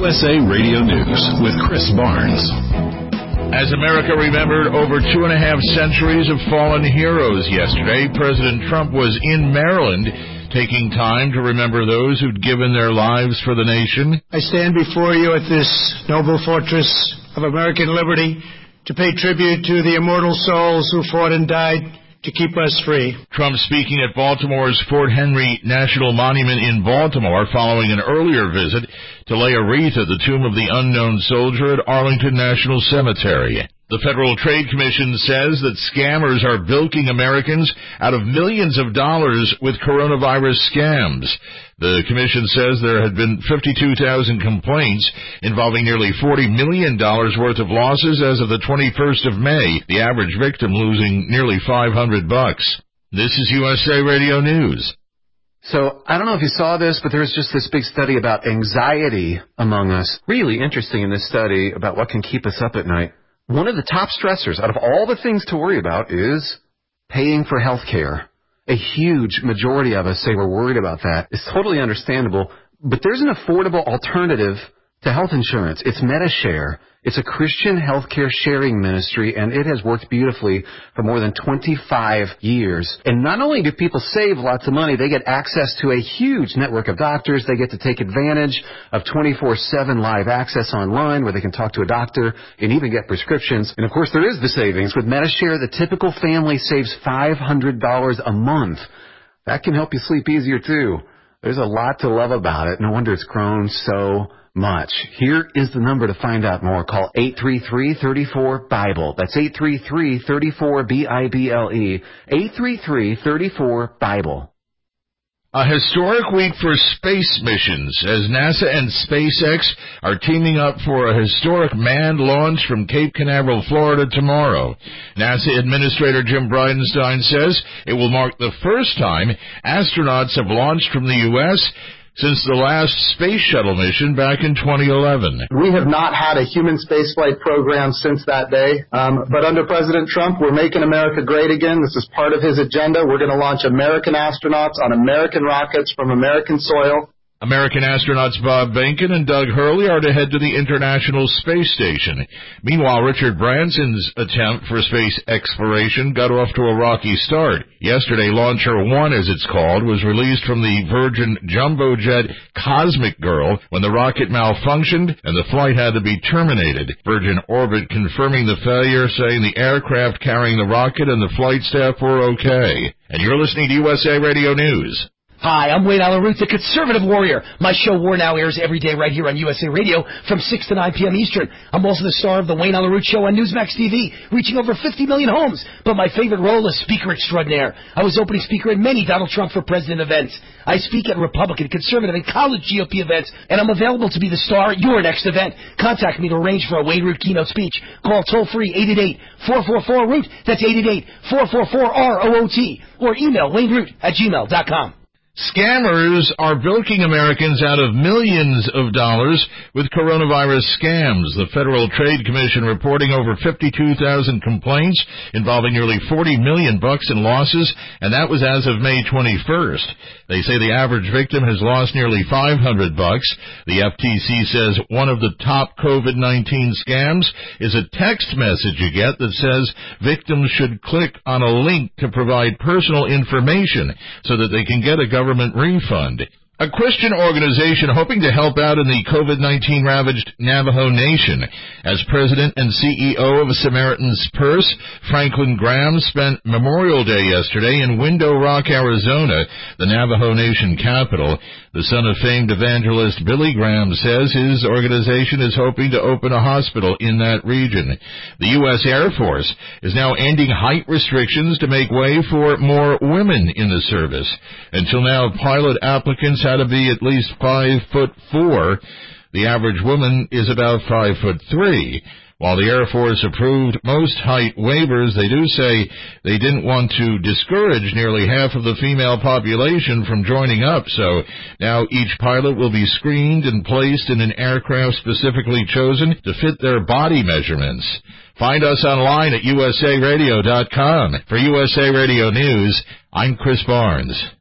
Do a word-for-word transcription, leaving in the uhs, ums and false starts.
U S A Radio News with Chris Barnes. As America remembered over two and a half centuries of fallen heroes yesterday, President Trump was in Maryland taking time to remember those who'd given their lives for the nation. I stand before you at this noble fortress of American liberty to pay tribute to the immortal souls who fought and died to keep us free. Trump speaking at Baltimore's Fort Henry National Monument in Baltimore following an earlier visit to lay a wreath at the tomb of the unknown soldier at Arlington National Cemetery. The Federal Trade Commission says that scammers are bilking Americans out of millions of dollars with coronavirus scams. The commission says there had been fifty-two thousand complaints involving nearly forty million dollars worth of losses as of the twenty-first of May, the average victim losing nearly five hundred bucks. This is U S A Radio News. So, I don't know if you saw this, but there's just this big study about anxiety among us. Really interesting in this study about what can keep us up at night. One of the top stressors out of all the things to worry about is paying for health care. A huge majority of us say we're worried about that. It's totally understandable, but there's an affordable alternative to health insurance. It's MediShare. It's a Christian healthcare sharing ministry, and it has worked beautifully for more than twenty-five years. And not only do people save lots of money, they get access to a huge network of doctors. They get to take advantage of twenty-four seven live access online where they can talk to a doctor and even get prescriptions. And, of course, there is the savings. With MediShare, the typical family saves five hundred dollars a month. That can help you sleep easier, too. There's a lot to love about it. No wonder it's grown so much. Here is the number to find out more. Call eight three three, three four, BIBLE. That's eight three three, three four, B I B L E. eight three three, three four, BIBLE. A historic week for space missions as NASA and SpaceX are teaming up for a historic manned launch from Cape Canaveral, Florida tomorrow. NASA Administrator Jim Bridenstine says it will mark the first time astronauts have launched from the U S since the last space shuttle mission back in twenty eleven. We have not had a human spaceflight program since that day, um, but under President Trump, we're making America great again. This is part of his agenda. We're going to launch American astronauts on American rockets from American soil. American astronauts Bob Behnken and Doug Hurley are to head to the International Space Station. Meanwhile, Richard Branson's attempt for space exploration got off to a rocky start. Yesterday, Launcher one, as it's called, was released from the Virgin jumbo jet Cosmic Girl when the rocket malfunctioned and the flight had to be terminated. Virgin Orbit confirming the failure, saying the aircraft carrying the rocket and the flight staff were okay. And you're listening to U S A Radio News. Hi, I'm Wayne Allyn Root, the Conservative Warrior. My show War Now airs every day right here on U S A Radio from six to nine p.m. Eastern. I'm also the star of the Wayne Allyn Root Show on Newsmax T V, reaching over fifty million homes. But my favorite role is Speaker Extraordinaire. I was opening speaker at many Donald Trump for President events. I speak at Republican, Conservative, and college G O P events, and I'm available to be the star at your next event. Contact me to arrange for a Wayne Root keynote speech. Call toll-free eight eight eight, four four four, root. That's eight eight eight, four four four, R O O T. Or email wayneroot at gmail dot com. Scammers are bilking Americans out of millions of dollars with coronavirus scams. The Federal Trade Commission reporting over fifty-two thousand complaints involving nearly forty million bucks in losses, and that was as of May twenty-first. They say the average victim has lost nearly five hundred bucks. The F T C says one of the top COVID nineteen scams is a text message you get that says victims should click on a link to provide personal information so that they can get a government government refund. A Christian organization hoping to help out in the COVID nineteen ravaged Navajo Nation. As president and C E O of Samaritan's Purse, Franklin Graham spent Memorial Day yesterday in Window Rock, Arizona, the Navajo Nation capital. The son of famed evangelist Billy Graham says his organization is hoping to open a hospital in that region. The U S Air Force is now ending height restrictions to make way for more women in the service. Until now, pilot applicants had to be at least five foot four. The average woman is about five foot three. While the Air Force approved most height waivers, they do say they didn't want to discourage nearly half of the female population from joining up, so now each pilot will be screened and placed in an aircraft specifically chosen to fit their body measurements. Find us online at U S A radio dot com. For U S A Radio News, I'm Chris Barnes.